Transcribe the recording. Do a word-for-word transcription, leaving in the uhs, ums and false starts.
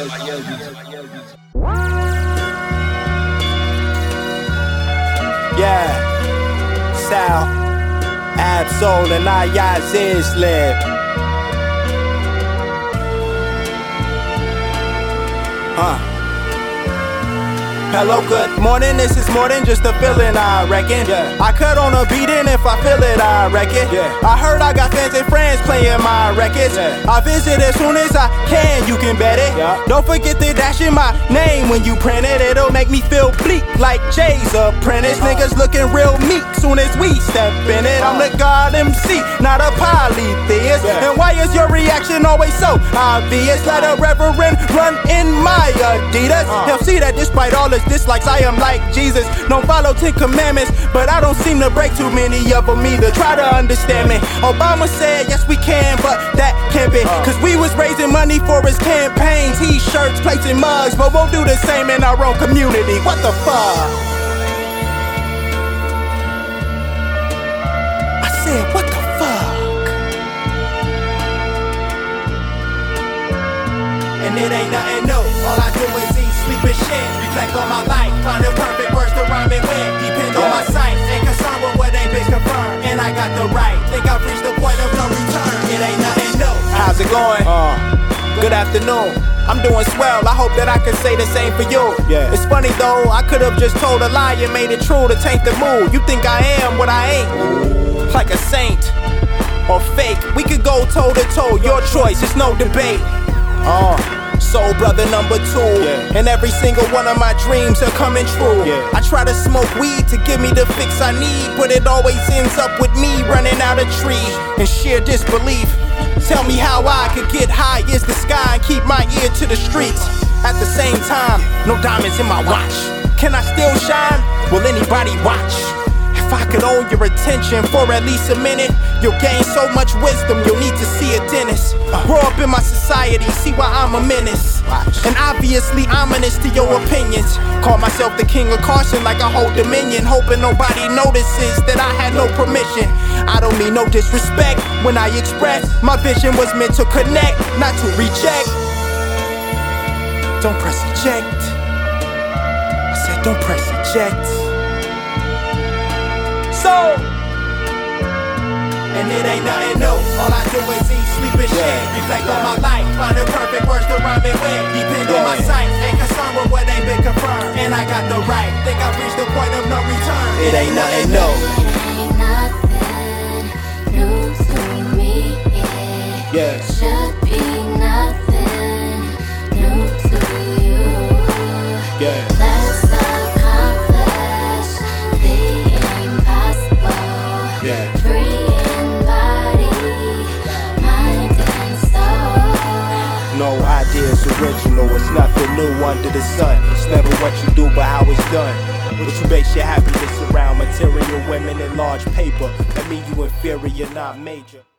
Yeah, Sal, Ab-Soul, and Ayaz Islam. Huh. Hello, good morning, this is more than just a feeling, I reckon. Yeah. I cut on a beating if I feel it, I reckon. Yeah. I heard I got fans and friends playing my records. Yeah. I visit as soon as I can, you can bet it. Yeah. Don't forget to dash in my name when you print it. It'll make me feel bleak like Jay's apprentice. Uh. Niggas looking real meek soon as we step in it. Uh. I'm the God M C, not a polytheist. Yeah. And why is your reaction always so obvious? Let a reverend run in my Adidas. Uh. He'll see that despite all this dislikes, I am like Jesus. Don't follow Ten Commandments, but I don't seem to break too many of them either. Try to understand me. Obama said yes we can, but that can't be, cause we was raising money for his campaign. T-shirts, plates and mugs, but won't do the same in our own community. What the fuck? I said what the fuck? And it ain't nothing new. All I do is eat, sleep and shit. Reflect on my life, find the perfect words to rhyme it with. Depend on my sight, ain't concerned with what ain't been confirmed. And I got the right, think I've reached the point of no return. It ain't nothing new. How's it going? Uh, good afternoon. I'm doing swell, I hope that I can say the same for you. Yeah. It's funny though, I could've just told a lie and made it true to taint the mood. You think I am what I ain't, like a saint or fake. We could go toe to toe, your choice, it's no debate. Uh, soul brother number two, yeah. And every single one of my dreams are coming true. Yeah. I try to smoke weed to give me the fix I need, but it always ends up with me running out of trees in sheer disbelief. Tell me how I could get high as the sky and keep my ear to the streets. At the same time, no diamonds in my watch. Can I still shine? Will anybody watch? If I could own your attention for at least a minute, you'll gain so much wisdom, you'll need to see a dentist. Grow up in my society, see why I'm a menace. And obviously ominous to your opinions. Call myself the king of caution like I hold dominion, hoping nobody notices that I had no permission. I don't mean no disrespect when I express my vision was meant to connect, not to reject. Don't press eject. I said don't press eject. So, and it ain't nothing new. All I do is eat, sleep and shit. Reflect on my life, find the perfect words to rhyme it with. Depend on my sight, ain't concerned with what ain't been confirmed. And I got the right, think I've reached the point of no return. It ain't nothing new. It ain't nothing new to me. It yeah. should be nothing new to you. Yeah. Let's accomplish the impossible. Yeah. Free in body, mind and soul. No idea's original, it's nothing new under the sun. It's never what you do but how it's done. But you base your happiness around material women and large paper. That mean you inferior, not major.